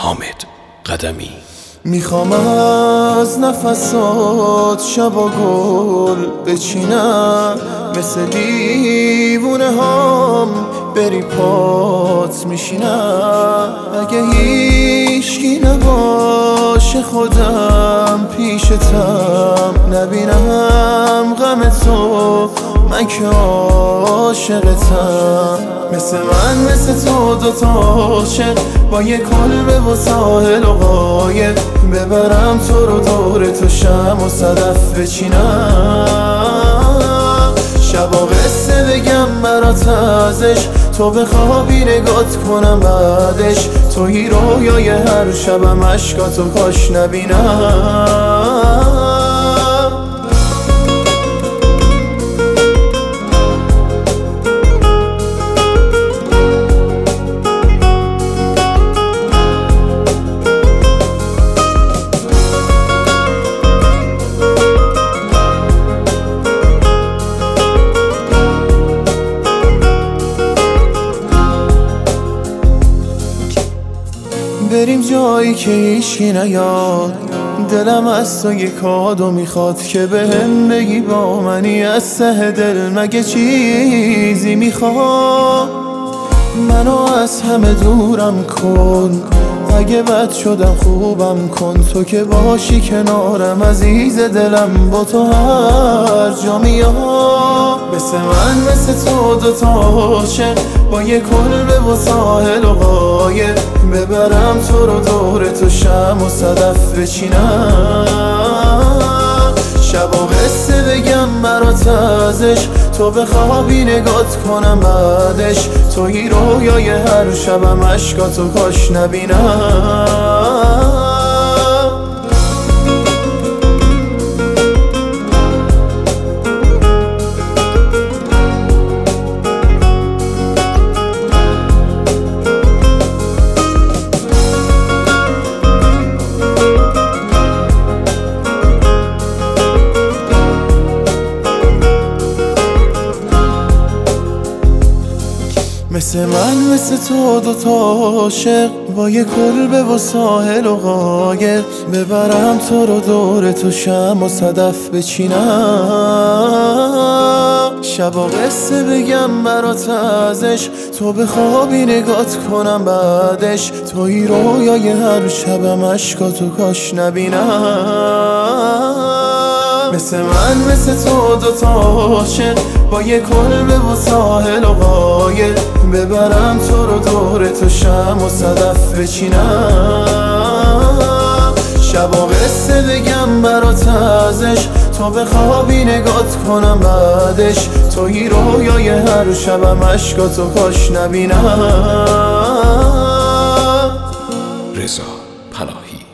حامد قدمی. میخوام از نفسات شب و گل بچینم، مثل دیوونه هام بری پات میشینم. اگه هیچکی نباشه خودم پیشتم، نبینم غم تو من که عاشقتم. مثل تو دوتا عاشق با یه کلبه و ساحل و قایق، ببرم تو رو دور تو شمع و صدف بچینم. شب و قصه بگم برات ازش، تو بخوابی نگات کنم بعدش. توی رویای هر شبم عشقاتو کاش نبینم. بریم جایی که هیچکی نیاد، دلم از تو یه کادو میخواد که بهم بگی با منی از ته دل مگه چیزی میخواد. منو از همه دورم کن، اگه بد شدم خوبم کن. تو که باشی کنارم عزیز دلم، با تو هر جا میام. مثل تو دوتا عاشق با یه کلبه و ساحل و قایق، ببرم تو رو دور تو شمع و صدف بچینم. شب و قصه بگم برات ازش، تو بخوابی نگات کنم بعدش. توی رویای هر شبم عشقاتو کاش نبینم. مثل تو دوتا عاشق با یه کلبه و ساحل و قایق، ببرم تو رو دور تو شمع و صدف بچینم. شب و قصه بگم برات ازش، تو بخوابی نگات کنم بعدش. توی رویای هر شبم عشقاتو کاش نبینم. مثل تو دوتا عاشق با یه کلبه و ساحل و قایق، ببرم تو رو دور تو شمع و صدف بچینم. شب و قصه بگم برات ازش، تو بخوابی نگات کنم بعدش. توی رویای هر شبم عشقاتو کاش نبینم. رضا پناهی.